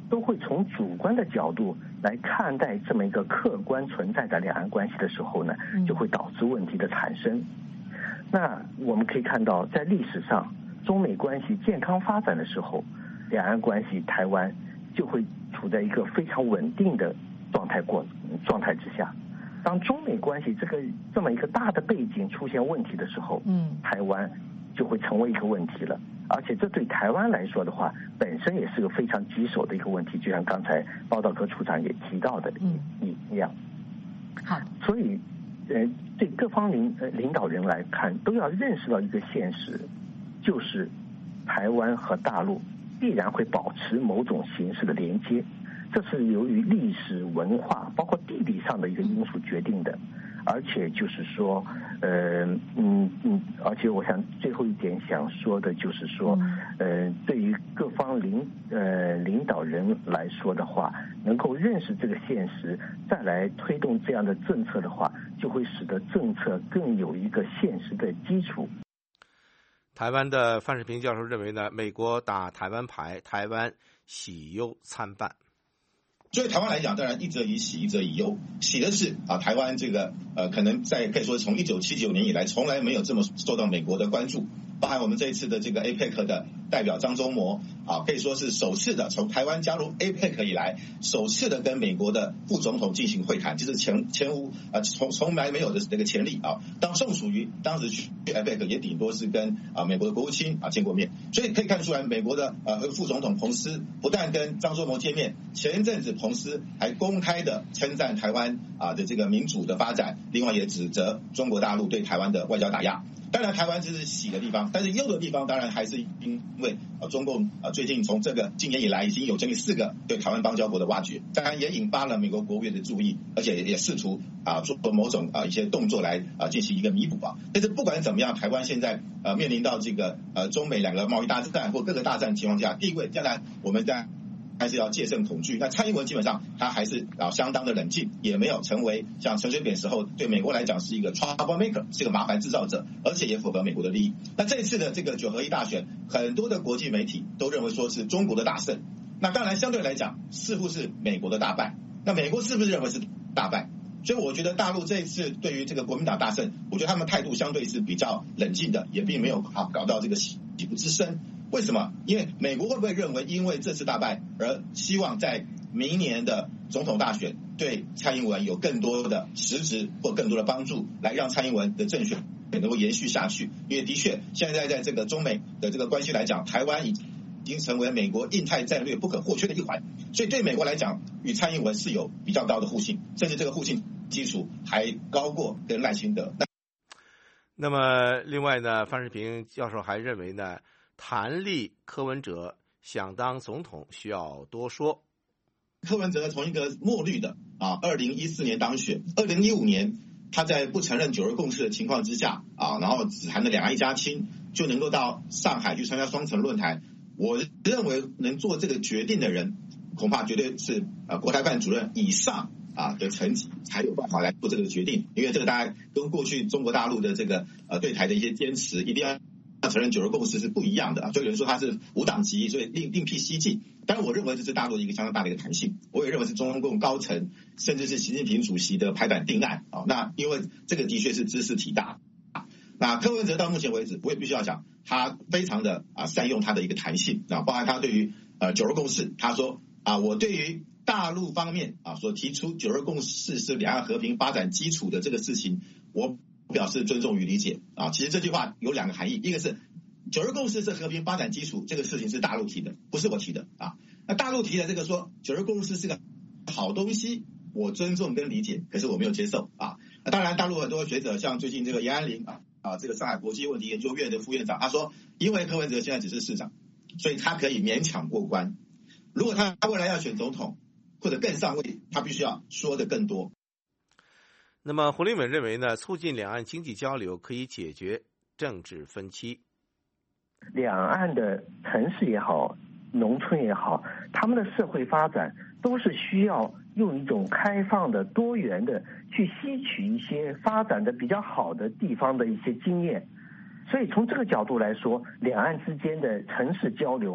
都会从主观的角度来看待这么一个客观存在的两岸关系的时候呢，就会导致问题的产生。那我们可以看到，在历史上，中美关系健康发展的时候，两岸关系台湾就会处在一个非常稳定的状态过状态之下。当中美关系这个这么一个大的背景出现问题的时候，嗯，台湾就会成为一个问题了。而且这对台湾来说的话，本身也是个非常棘手的一个问题，就像刚才报道科处长也提到的一一样。好，所以呃，对各方领呃领导人来看，都要认识到一个现实，就是台湾和大陆必然会保持某种形式的连接，这是由于历史文化包括地理上的一个因素决定的。而且就是说，呃，嗯嗯，而且我想最后一点想说的就是说，呃，对于各方领呃领导人来说的话，能够认识这个现实，再来推动这样的政策的话，就会使得政策更有一个现实的基础。 台湾的范世平教授认为呢，美国打台湾牌，台湾喜忧参半。 所以台湾来讲，当然一则以喜，一则以忧。喜的是啊，台湾这个呃，可能在可以说从一九七九年以来，从来没有这么受到美国的关注。包含我们这一次的这个 A P E C 的代表张忠谋啊，可以说是首次的从台湾加入 A P E C 以来，首次的跟美国的副总统进行会谈，就是前前无啊从从来没有的这个前例啊。当宋楚瑜当时去 A P E C 也顶多是跟啊美国的国务卿啊见过面，所以可以看出来，美国的呃副总统彭斯不但跟张忠谋见面，前一阵子彭斯还公开的称赞台湾啊的这个民主的发展，另外也指责中国大陆对台湾的外交打压。当然，台湾这是喜的地方，但是忧的地方当然还是因为呃中共呃最近从这个今年以来已经有将近四个对台湾邦交国的挖掘，当然也引发了美国国务院的注意，而且也试图啊做某种啊一些动作来啊进行一个弥补啊。但是不管怎么样，台湾现在呃面临到这个呃中美两个贸易大战或各个大战情况下，地位当然我们在。还是要戒慎恐惧。那蔡英文基本上他还是啊相当的冷静，也没有成为像陈水扁时候对美国来讲是一个 trouble maker， 是个麻烦制造者，而且也符合美国的利益。那这一次的这个九合一大选，很多的国际媒体都认为说是中国的大胜。那当然相对来讲似乎是美国的大败。那美国是不是认为是大败？所以我觉得大陆这一次对于这个国民党大胜，我觉得他们态度相对是比较冷静的，也并没有啊搞到这个喜不之声。为什么？因为美国会不会认为因为这次大败而希望在明年的总统大选对蔡英文有更多的实质或更多的帮助，来让蔡英文的政权能够延续下去？因为的确现在在这个中美的这个关系来讲，台湾已经成为美国印太战略不可或缺的一环，所以对美国来讲，与蔡英文是有比较高的互信，甚至这个互信基础还高过跟赖清德。 那么另外呢，范世平教授还认为呢，弹劾柯文哲想当总统需要多说。 柯文哲从一个墨绿的啊，二零一四年当选，二零一五年他在不承认九二共识的情况之下啊，然后只谈的两岸一家亲，就能够到上海去参加双城论坛。我认为能做这个决定的人，恐怕绝对是呃国台办主任以上啊的层级才有办法来做这个决定，因为这个大概跟过去中国大陆的这个呃对台的一些坚持，一定要。承认九二共识是不一样的啊，所以有人说他是无党籍，所以另另辟蹊径。当然，我认为这是大陆的一个相当大的一个弹性，我也认为是中共高层甚至是习近平主席的拍板定案啊。那因为这个的确是知识体大。那柯文哲到目前为止，我也必须要讲，他非常的啊善用他的一个弹性啊，包含他对于呃九二共识，他说啊，我对于大陆方面啊所提出九二共识是两岸和平发展基础的这个事情，我表示尊重与理解啊。其实这句话有两个含义，一个是九二共识是和平发展基础，这个事情是大陆提的，不是我提的啊。那大陆提的这个说九二共识是个好东西，我尊重跟理解，可是我没有接受啊。那当然，大陆很多学者，像最近这个严安林啊啊，这个上海国际问题研究院的副院长，他说，因为柯文哲现在只是市长，所以他可以勉强过关。如果他未来要选总统或者更上位，他必须要说的更多。 那么胡立伟认为呢，促进两岸经济交流可以解决政治分歧。 两岸的城市也好，农村也好，他们的社会发展都是需要用一种开放的、多元的去吸取一些发展的比较好的地方的一些经验。所以从这个角度来说，两岸之间的城市交流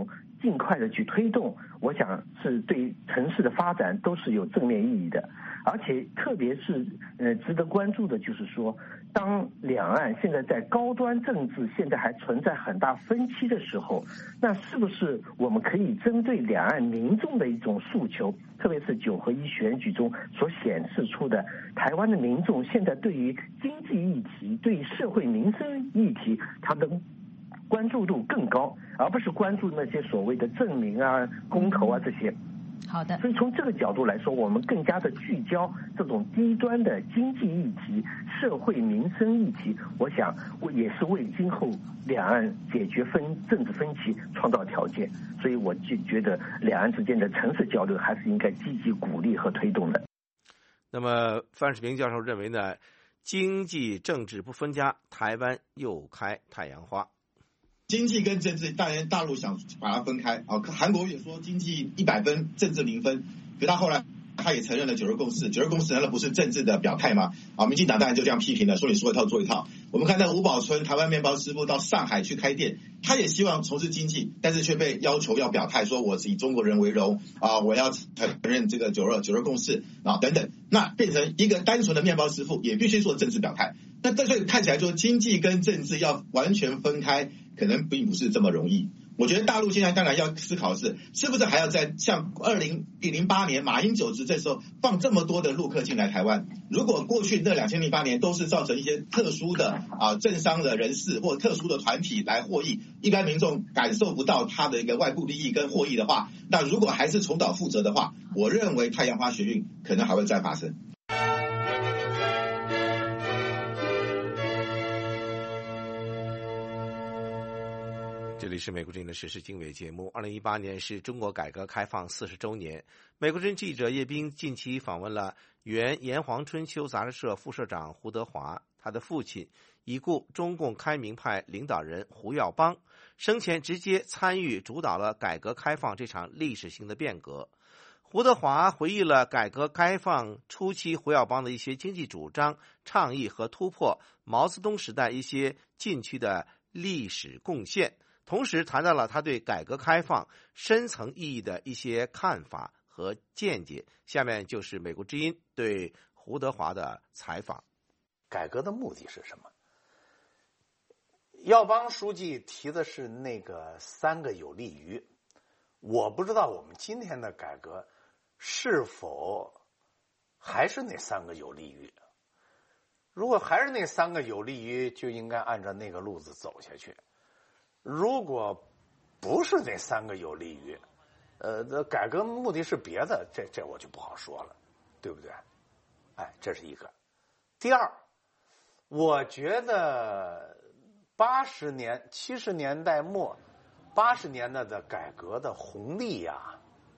尽快的去推动，我想是对城市的发展都是有正面意义的。而且特别是呃值得关注的就是说，当两岸现在在高端政治现在还存在很大分歧的时候，那是不是我们可以针对两岸民众的一种诉求，特别是九合一选举中所显示出的台湾的民众现在对于经济议题、对于社会民生议题，他的关注度更高，而不是关注那些所谓的证明啊、公投啊这些。 好的， 所以从这个角度来说，我们更加的聚焦这种低端的经济议题、社会民生议题，我想也是为今后两岸解决分政治分歧创造条件。所以我就觉得两岸之间的城市交流还是应该积极鼓励和推动的。 那么范世平教授认为呢，经济政治不分家，台湾又开太阳花。 经济跟政治，当然大陆想把它分开啊。韩国也说经济一百分，政治零分。可他后来他也承认了九二共识，九二共识难道不是政治的表态吗？啊，民进党当然就这样批评了，说你说一套做一套。我们看到吴宝春台湾面包师傅到上海去开店，他也希望从事经济，但是却被要求要表态，说我是以中国人为荣啊，我要承认这个九二九二共识啊等等。那变成一个单纯的面包师傅，也必须做政治表态。那这所以看起来，说经济跟政治要完全分开，可能并不是这么容易。我觉得大陆现在当然要思考的是，是不是还要在像二零零八年马英九执政时候放这么多的陆客进来台湾？如果过去那两千零八年都是造成一些特殊的啊政商的人士或特殊的团体来获益，一般民众感受不到他的一个外部利益跟获益的话，那如果还是重蹈覆辙的话，我认为太阳花学运可能还会再发生。 这里是美国之音的时事经纬节目。二零一八年是中国改革开放四十周年。美国之音记者叶斌近期访问了原《炎黄春秋》杂志社副社长胡德华，他的父亲已故中共开明派领导人胡耀邦，生前直接参与主导了改革开放这场历史性的变革。胡德华回忆了改革开放初期胡耀邦的一些经济主张、倡议和突破，毛泽东时代一些禁区的历史贡献，同时谈到了他对改革开放深层意义的一些看法和见解。下面就是美国之音对胡德华的采访。 改革的目的是什么？耀邦书记提的是那个三个有利于，我不知道我们今天的改革是否还是那三个有利于。如果还是那三个有利于，就应该按照那个路子走下去。如果不是那三个有利于，呃，改革目的是别的，这这我就不好说了，对不对？哎，这是一个。第二，我觉得八十年、七十年代末、八十年代的改革的红利呀、啊，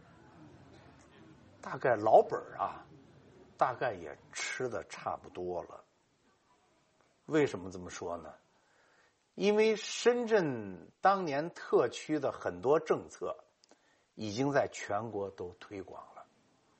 大概老本啊，大概也吃的差不多了。为什么这么说呢？因为深圳当年特区的很多政策已经在全国都推广了，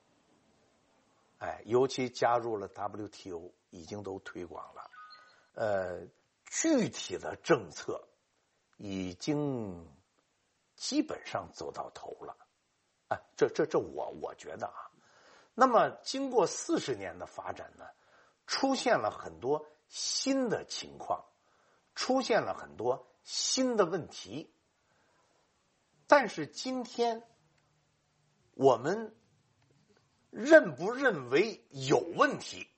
哎，尤其加入了 W T O， 已经都推广了。呃，具体的政策已经基本上走到头了，哎，这这这我我觉得啊。那么经过四十年的发展呢，出现了很多新的情况。出现了很多新的问题，但是今天我们认不认为有问题？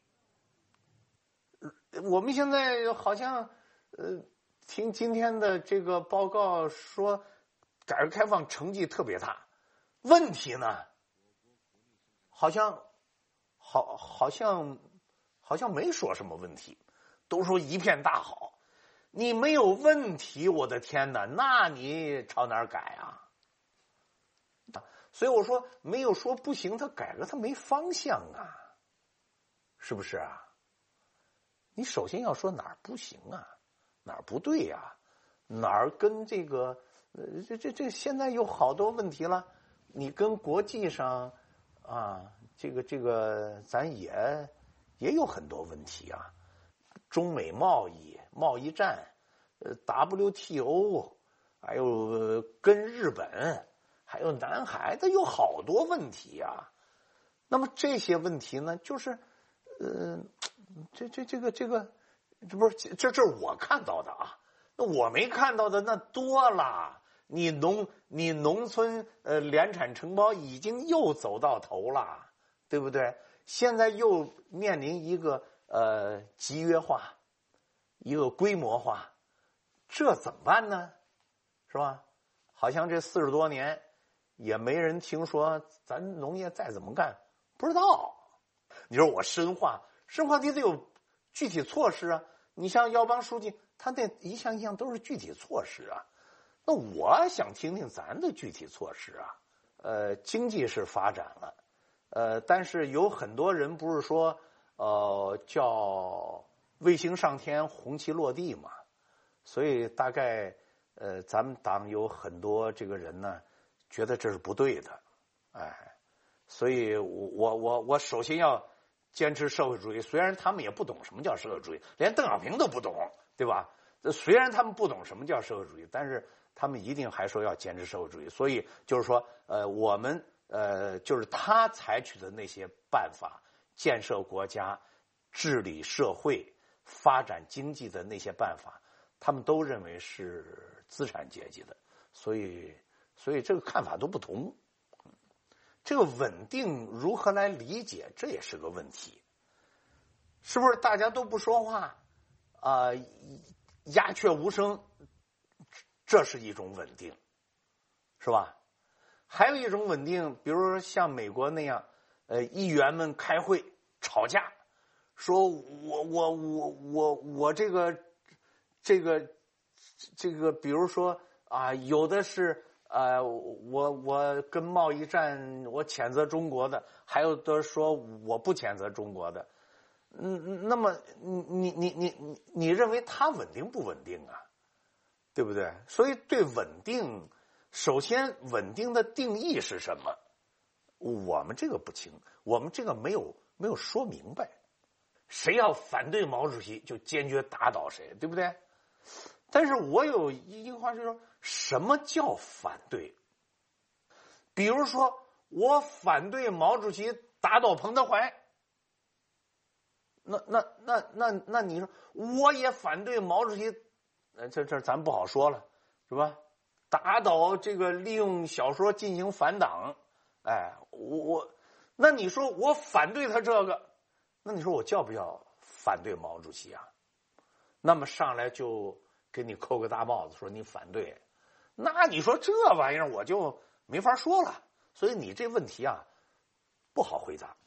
我们现在好像呃，听今天的这个报告说，改革开放成绩特别大，问题呢，好像好好像好像没说什么问题，都说一片大好。你没有问题，我的天哪，那你朝哪儿改啊？所以我说没有说不行，他改革他没方向啊，是不是啊？你首先要说哪儿不行啊，哪儿不对呀、啊，哪儿跟这个呃这这这现在有好多问题了，你跟国际上啊，这个这个咱也也有很多问题啊。中美贸易、贸易战，呃 ，W T O， 还有跟日本， 还有南海，它有好多问题啊。那么这些问题呢，就是，呃，这这这个这个，这不是这这是我看到的啊。那我没看到的那多了。你农你农村呃联产承包已经又走到头了，对不对？现在又面临一个呃集约化，一个规模化，这怎么办呢？是吧？好像这四十多年也没人听说咱农业再怎么干，不知道。你说我深化，深化你得有具体措施啊。你像耀邦书记，他那一项一项都是具体措施啊。那我想听听咱的具体措施啊。呃，经济是发展了，呃，但是有很多人不是说，呃，叫卫星上天，红旗落地嘛。所以大概，呃，咱们党有很多这个人呢，觉得这是不对的，哎，所以我我我我首先要坚持社会主义。虽然他们也不懂什么叫社会主义，连邓小平都不懂，对吧？虽然他们不懂什么叫社会主义，但是他们一定还说要坚持社会主义。所以就是说，呃，我们呃，就是他采取的那些办法，建设国家、治理社会、发展经济的那些办法，他们都认为是资产阶级的。所以，所以这个看法都不同。这个稳定如何来理解，这也是个问题。是不是大家都不说话啊？呃鸦雀无声，这是一种稳定，是吧？还有一种稳定，比如说像美国那样，呃，议员们开会吵架，说我我我我我这个这个这个，比如说啊，有的是呃，我我跟贸易战我谴责中国的，还有的说我不谴责中国的。嗯，那么你你你你你认为它稳定不稳定啊？对不对？所以对稳定，首先稳定的定义是什么？我们这个不清，我们这个没有没有说明白。谁要反对毛主席，就坚决打倒谁，对不对？但是我有一句话就是说，什么叫反对？比如说，我反对毛主席打倒彭德怀。那那那那那你说，我也反对毛主席，呃，这这咱不好说了，是吧？打倒这个利用小说进行反党，哎，我我，那你说我反对他这个，那你说我叫不叫反对毛主席啊？那么上来就给你扣个大帽子，说你反对，那你说这玩意儿我就没法说了。所以你这问题啊，不好回答。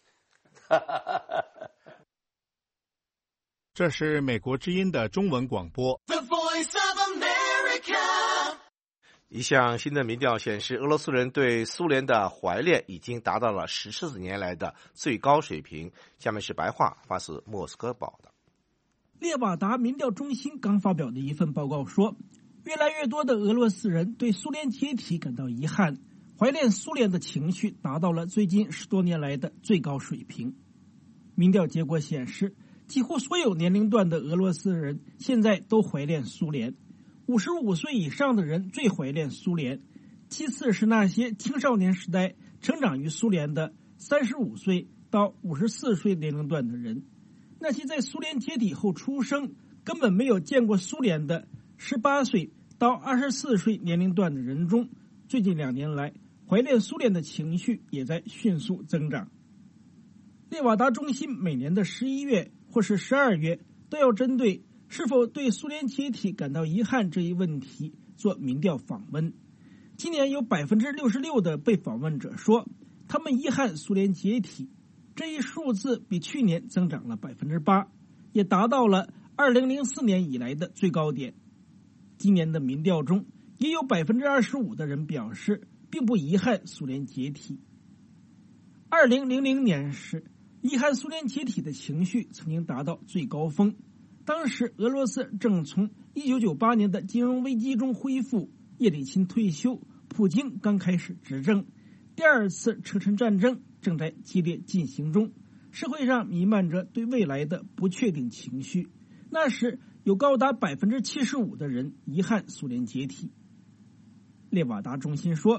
这是美国之音的中文广播。The Voice of America。一项新的民调显示，俄罗斯人对苏联的怀恋已经达到了十四年来的最高水平。下面是白话发自莫斯科报道。 列瓦达民调中心刚发表的一份报告说，越来越多的俄罗斯人对苏联解体感到遗憾，怀恋苏联的情绪达到了最近十多年来的最高水平。民调结果显示，几乎所有年龄段的俄罗斯人现在都怀恋苏联，五十五岁以上的人最怀恋苏联，其次是那些青少年时代成长于苏联的三十五岁到五十四岁年龄段的人，那些在苏联解体后出生根本没有见过苏联的十八岁到二十四岁年龄段的人中，最近两年来怀恋苏联的情绪也在迅速增长。列瓦达中心每年的十一月或是十二月都要针对是否对苏联解体感到遗憾这一问题做民调访问。今年有 百分之六十六 的被访问者说他们遗憾苏联解体，这一数字比去年增长了 百分之八， 也达到了二零零四年以来的最高点。今年的民调中也有 百分之二十五 的人表示并不遗憾苏联解体。二零零零年时，遗憾苏联解体的情绪曾经达到最高峰，当时俄罗斯正从一九九八年的金融危机中恢复，叶利钦退休，普京刚开始执政，第二次车臣战争正在激烈进行中，社会上弥漫着对未来的不确定情绪。那时有高达 百分之七十五 的人遗憾苏联解体。列瓦达中心说，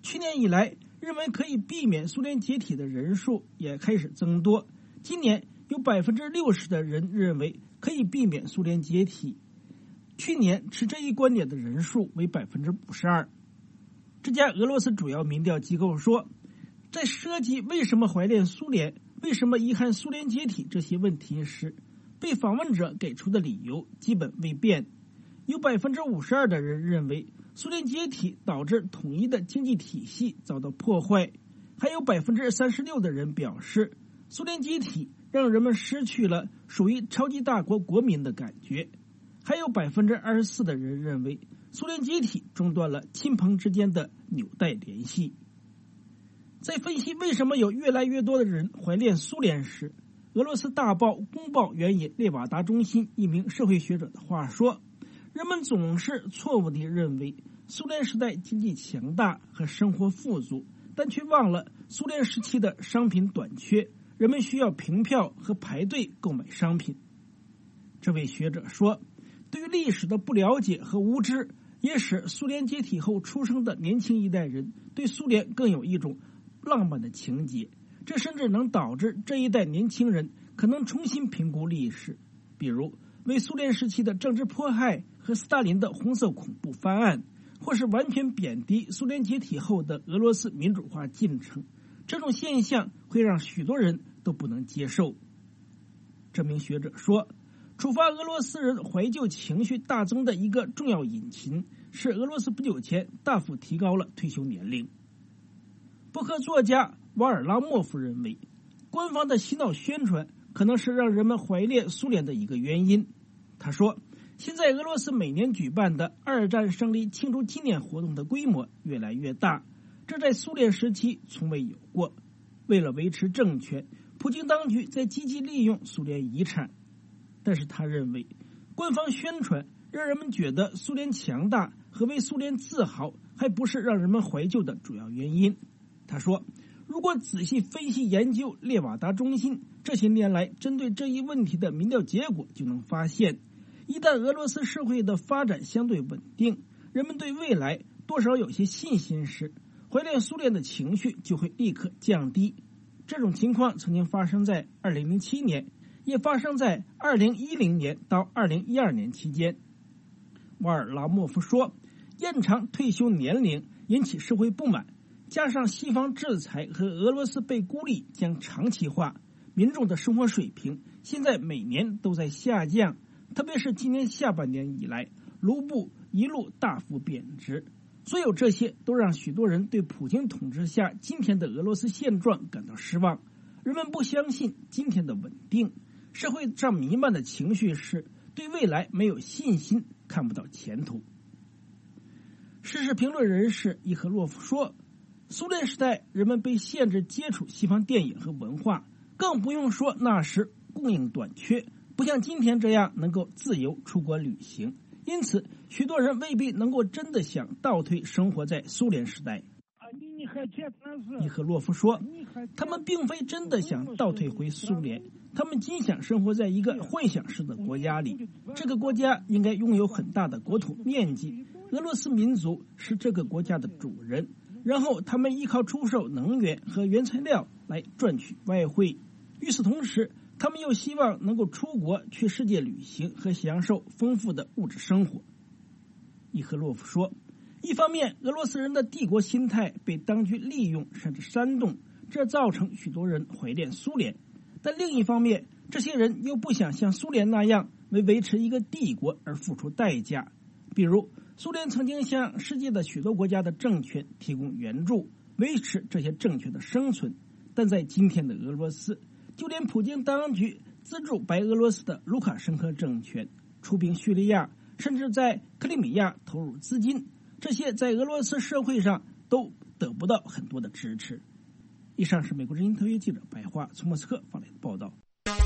去年以来，认为可以避免苏联解体的人数也开始增多。今年有百分之六十的人认为可以避免苏联解体，去年持这一观点的人数为百分之五十二。这家俄罗斯主要民调机构说，在涉及为什么怀念苏联、为什么遗憾苏联解体这些问题时，被访问者给出的理由基本未变。有百分之五十二的人认为苏联解体导致统一的经济体系遭到破坏，还有百分之三十六的人表示，苏联解体让人们失去了属于超级大国国民的感觉，还有百分之二十四的人认为苏联解体中断了亲朋之间的纽带联系。在分析为什么有越来越多的人怀念苏联时，俄罗斯大报《公报》援引列瓦达中心一名社会学者的话说，人们总是错误地认为苏联时代经济强大和生活富足，但却忘了苏联时期的商品短缺，人们需要凭票和排队购买商品。这位学者说，对于历史的不了解和无知，也使苏联解体后出生的年轻一代人对苏联更有一种浪漫的情结，这甚至能导致这一代年轻人可能重新评估历史，比如为苏联时期的政治迫害和斯大林的红色恐怖翻案，或是完全贬低苏联解体后的俄罗斯民主化进程。这种现象会让许多人都不能接受。这名学者说，触发俄罗斯人怀旧情绪大增的一个重要引擎是俄罗斯不久前大幅提高了退休年龄。博客作家瓦尔拉莫夫认为，官方的洗脑宣传可能是让人们怀念苏联的一个原因。他说，现在俄罗斯每年举办的二战胜利庆祝纪念活动的规模越来越大，这在苏联时期从未有过。为了维持政权，普京当局在积极利用苏联遗产。但是他认为，官方宣传让人们觉得苏联强大和为苏联自豪还不是让人们怀旧的主要原因。他说，如果仔细分析研究列瓦达中心这些年来针对这一问题的民调结果，就能发现，一旦俄罗斯社会的发展相对稳定，人们对未来多少有些信心时，怀念苏联的情绪就会立刻降低。这种情况曾经发生在二零零七年，也发生在二零一零年到二零一二年期间。瓦尔拉莫夫说，延长退休年龄引起社会不满，加上西方制裁和俄罗斯被孤立将长期化，民众的生活水平现在每年都在下降，特别是今年下半年以来，卢布一路大幅贬值。所有这些都让许多人对普京统治下今天的俄罗斯现状感到失望。人们不相信今天的稳定，社会上弥漫的情绪是对未来没有信心，看不到前途。时事评论人士伊赫洛夫说，苏联时代人们被限制接触西方电影和文化，更不用说那时供应短缺，不像今天这样能够自由出国旅行，因此许多人未必能够真的想倒退生活在苏联时代。伊赫洛夫说，他们并非真的想倒退回苏联，他们仅想生活在一个幻想式的国家里，这个国家应该拥有很大的国土面积，俄罗斯民族是这个国家的主人，然后他们依靠出售能源和原材料来赚取外汇。与此同时，他们又希望能够出国去世界旅行和享受丰富的物质生活。伊赫洛夫说，一方面俄罗斯人的帝国心态被当局利用甚至煽动，这造成许多人怀念苏联，但另一方面这些人又不想像苏联那样为维持一个帝国而付出代价。比如苏联曾经向世界的许多国家的政权提供援助，维持这些政权的生存，但在今天的俄罗斯，就连普京当局资助白俄罗斯的卢卡申科政权出兵叙利亚，甚至在克里米亚投入资金，这些在俄罗斯社会上都得不到很多的支持。以上是美国之音特约记者白桦从莫斯科发来的报道。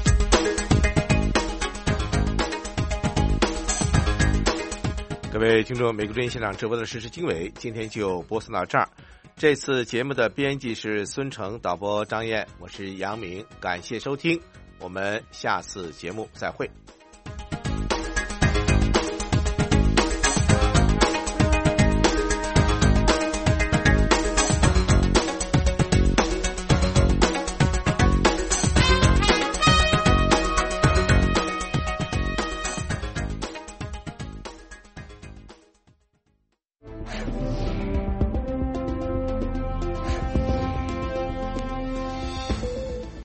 各位听众，美国之音现场直播的时事经纬今天就播送到这儿。这次节目的编辑是孙成，导播张燕，我是杨明，感谢收听，我们下次节目再会。